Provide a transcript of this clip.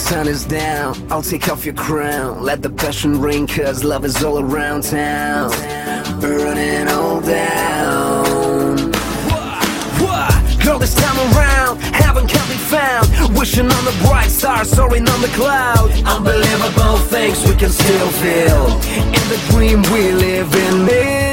sun is down, I'll take off your crown. Let the passion ring, cause love is all around town. Burning all down. Girl, this time around, heaven can't be found. Wishing on the bright star, soaring on the cloud. Unbelievable things we can still feel in the dream we live in.